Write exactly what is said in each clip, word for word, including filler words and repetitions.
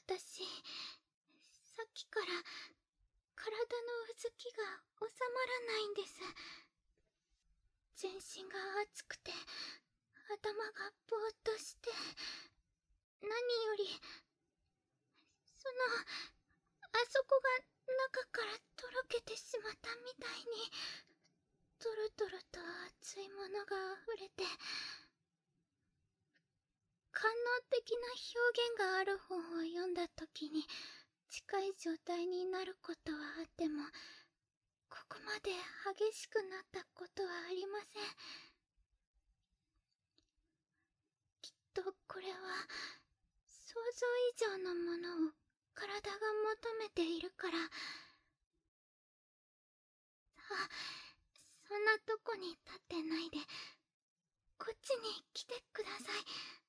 私、さっきから体のうずきが収まらないんです。全身が熱くて頭がぼーっとして、何よりそのあそこが中からとろけてしまったみたいにトロトロと熱いものが溢れて、官能的な表現がある本を読んだ時に近い状態になることはあっても、ここまで激しくなったことはありません。きっとこれは想像以上のものを体が求めているから。さあ、そんなとこに立ってないでこっちに来てください。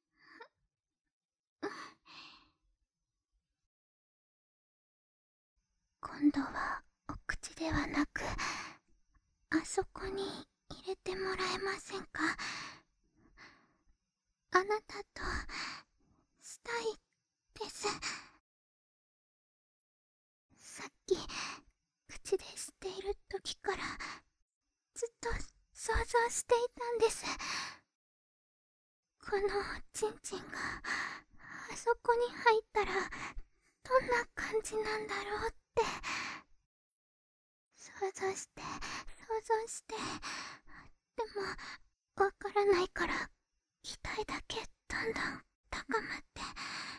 今度はお口ではなく、あそこに入れてもらえませんか？あなたとしたいです。さっき口でしている時からずっと想像していたんです。このおちんちんがあそこに入ったらどんな感じなんだろうって。想像して想像して、でもわからないから期待だけどんどん高まって、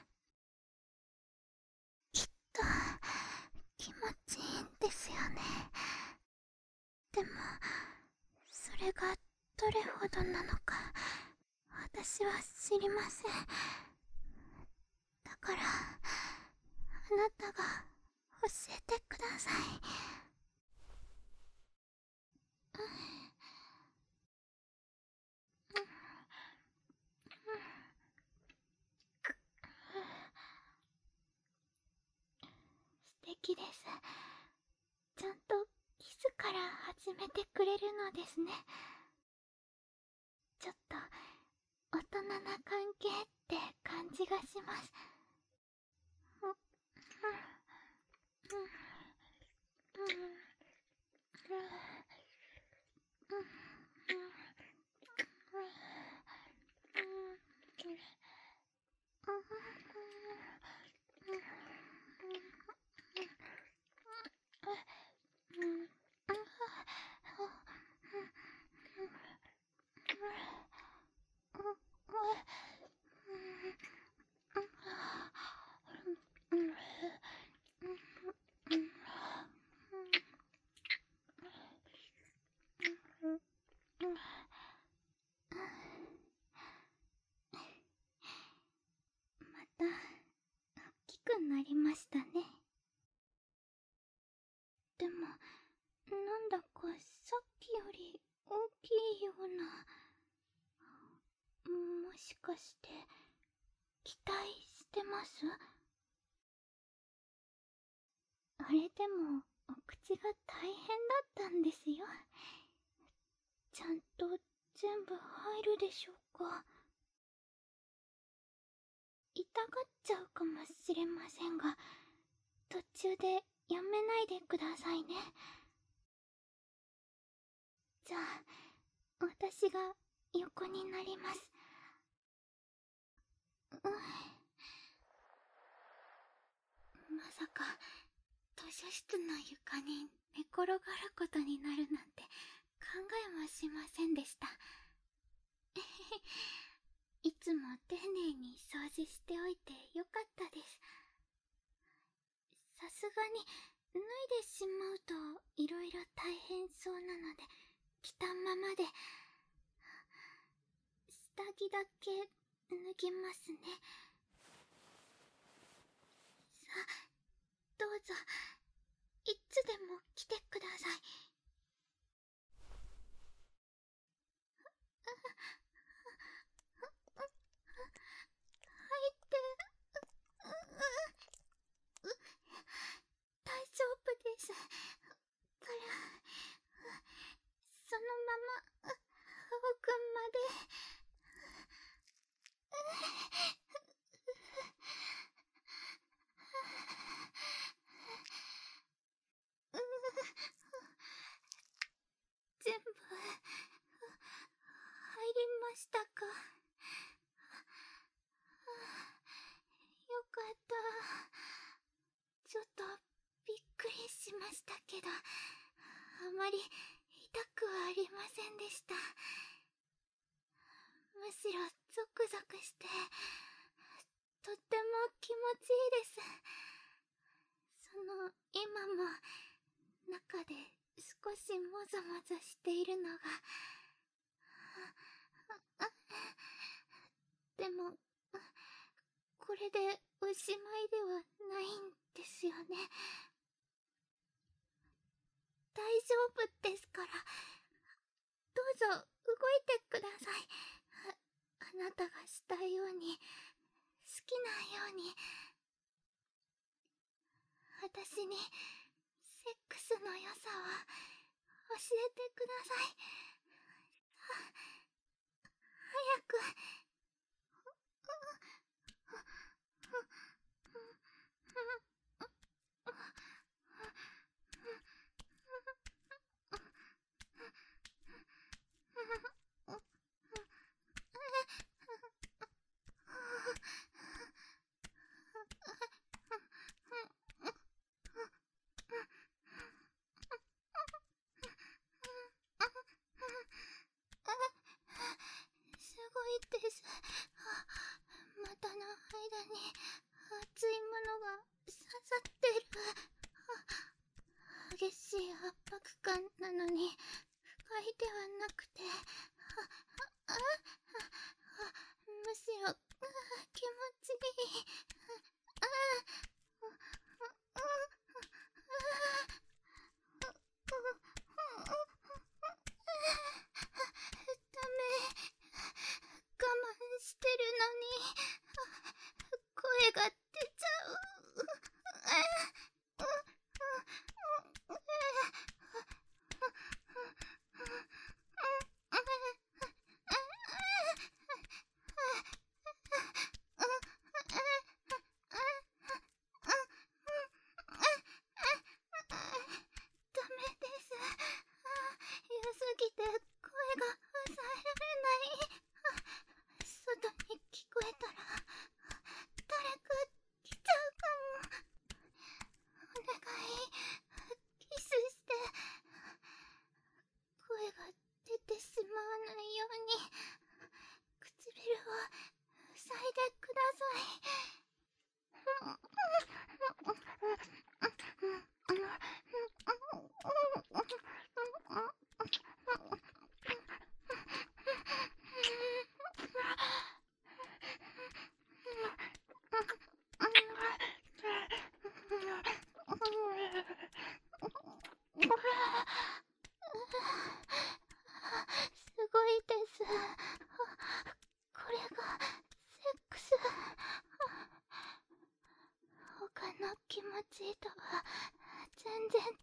きっと気持ちいいんですよね。でもそれがどれほどなのか私は知りません。だからあなたが教えてください。素敵です。ちゃんとキスから始めてくれるのですね。ちょっと大人な関係って感じがします。うんうんうんうんまた大きくなりましたね。でもなんだかさっきより大きいような。もしかして期待してます？あれでもお口が大変だったんですよ。ちゃんと全部入るでしょうか？痛がっちゃうかもしれませんが、途中でやめないでくださいね。じゃあ私が横になります。うん、まさか図書室の床に寝転がることになるなんて考えもしませんでした。いつも丁寧に掃除しておいてよかったです。さすがに脱いでしまうといろいろ大変そうなので着たままで。下着だけ脱ぎますね。さあどうぞ、いつでも来てください。入って、大丈夫ですから、そのまま奥まで。 まり痛くはありませんでした。むしろゾクゾクしてとっても気持ちいいです。その今も中で少しもぞもぞしているのがでもこれでおしまいではないんですよね。大丈夫ですから、どうぞ動いてください。あ、あなたがしたいように、好きなように。私にセックスの良さを教えてください。は、早く。すごいです。股の間に熱いものが刺さってる。激しい圧迫感なのに不快ではなくて、ああむしろ気持ちいい。あダメ、我慢してるのに声が出ちゃう。ダメです。良すぎて声が抑えられない。外に聞こえたら誰か来ちゃうかも。お願い、キスして声が出てしまわないように唇を塞いでください。すごいです。これがセックス。他の気持ちとは全然違う。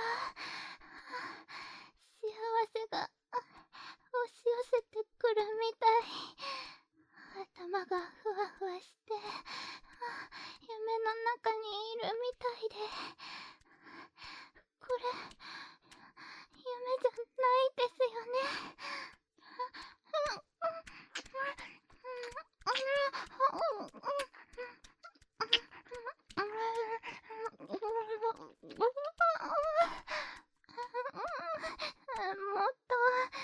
幸せが押し寄せてくるみたい。頭がふわふわして夢の中にいるみたいで、これ夢じゃないですよね。もっと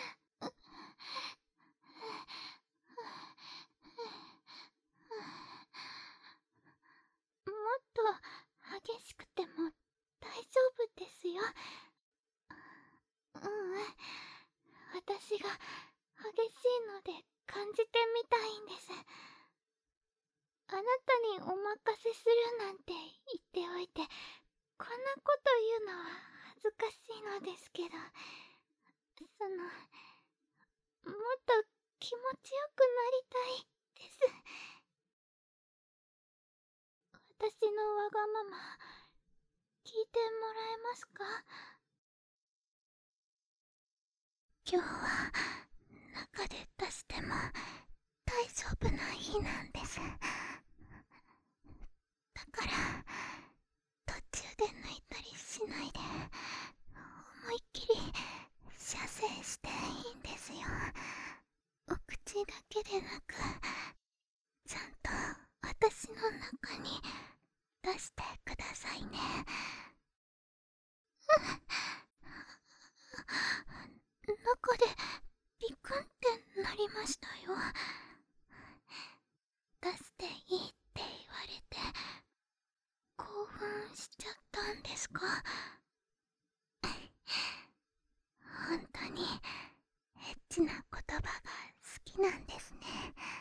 もっと激しくても大丈夫ですよ。ううん、私が激しいので感じてみたいんです。あなたにお任せするなんて言っておいて、こんなこと言うのは恥ずかしいのですけど、その、もっと気持ちよくなりたいです。私のわがまま聞いてもらえますか？今日は中で出しても大丈夫な日なんです。だから途中で抜いたりしないで思いっきり射精していいんですよ。お口だけでなくちゃんと私の中に出してくださいね。 か？本当にエッチな言葉が好きなんですね。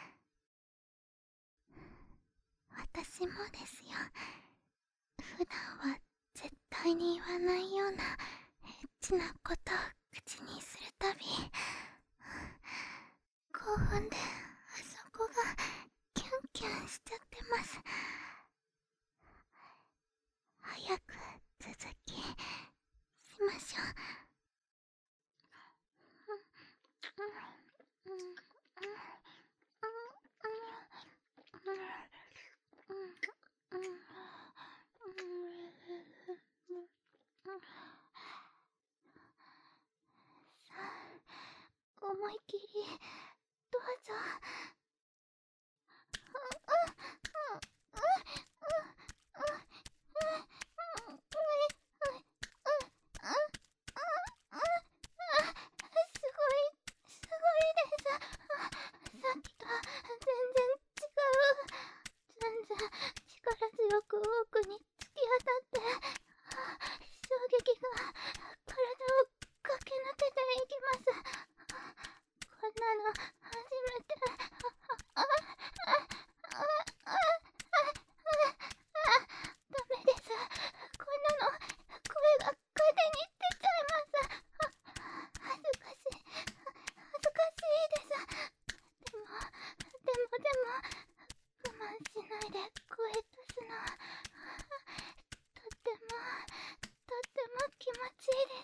私もですよ。普段は絶対に言わないようなエッチなことを口にするたび、興奮であそこがキュンキュンしちゃってます。早く続きしましょう。さあ、思い切りどうぞ。すごい、すごいです。さっきと全然違う。全然力強く奥に突き当たって、衝撃が体を駆け抜けていきます。こんなの初めて。あああああダメです。こんなの声が風に出ちゃいます。恥ずかしい、恥ずかしいです。でもでもでも我慢しないで声出すのはとってもとっても気持ちいいです。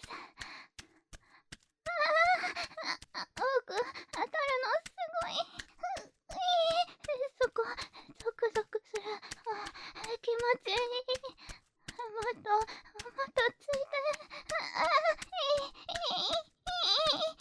ああ、奥当たるのすごい。ういそこゾクゾクする。気持ちいい。もっともっとついて。ああ、いいいいいい。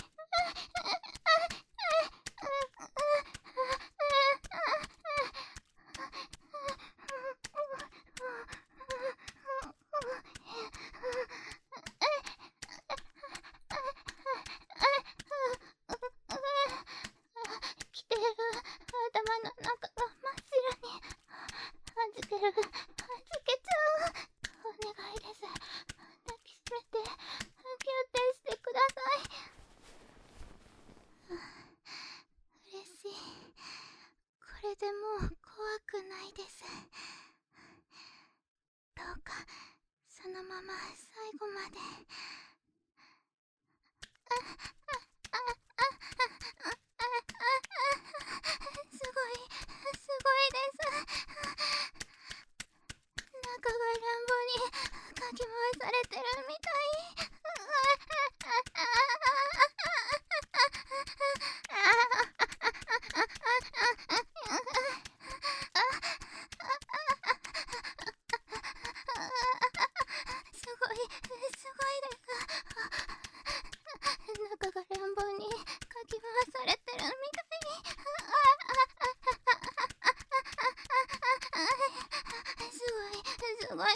来てる。頭の中が真っ白に。はじける。はじけちゃう。お願いです。抱きしめて、キューテしてください。嬉しい。これでもう怖くないです。どうかそのまま最後まで。ああああああすごい、すごいです。中が乱暴にかき回されてるみたい。すごい、すごいです。中が乱暴にかき回されてるみたい。すごい、すごい、すごい、すごい。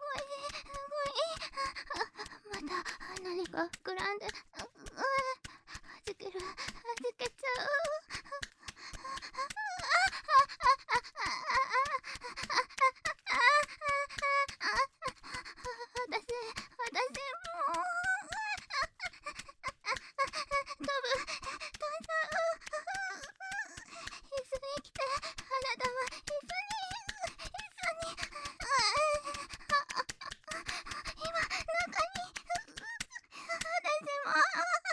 また何か膨らんで、はじける、はじけちゃう。私、私もう飛ぶ、飛んじゃう。一緒に来て、あなたも一緒に、一緒に。今、中に、私も。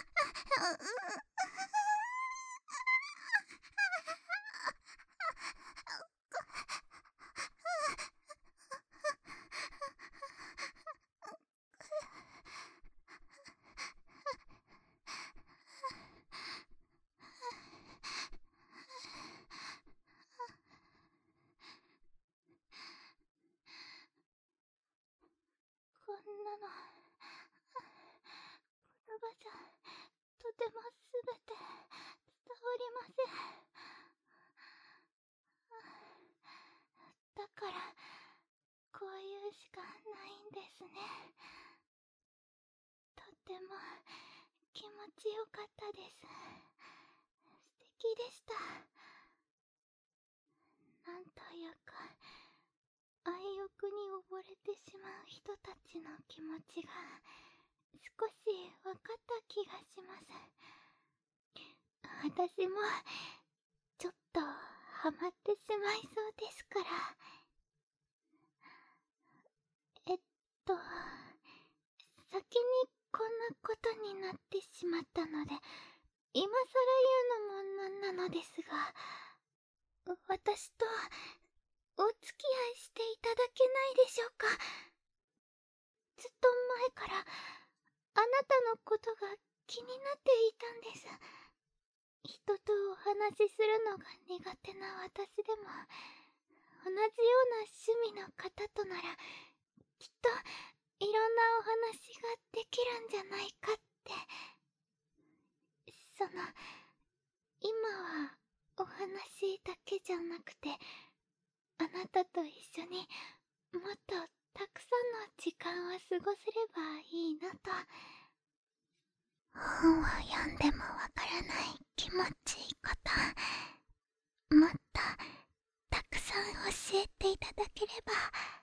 こんなの言葉じゃとてもすべて伝わりません。だからこういうしかないんですね。とっても気持ちよかったです。素敵でした。なんというか愛欲欲に溺れてしまう人たちの気持ちが少し分かった気がします。私もちょっとハマってしまいそうですから。えっと先にこんなことになってしまったので今更言うのもなんなのですが、私とお付き合いしていただけないでしょうか。ずっと前からあなたのことが気になっていたんです。人とお話しするのが苦手な私でも同じような趣味の方とならきっといろんなお話ができるんじゃないかって。その今はお話だけじゃなくてあなたと一緒にもっとたくさんの時間を過ごせればいいなと。本を読んでもわからない気持ちいいこと、もっとたくさん教えていただければ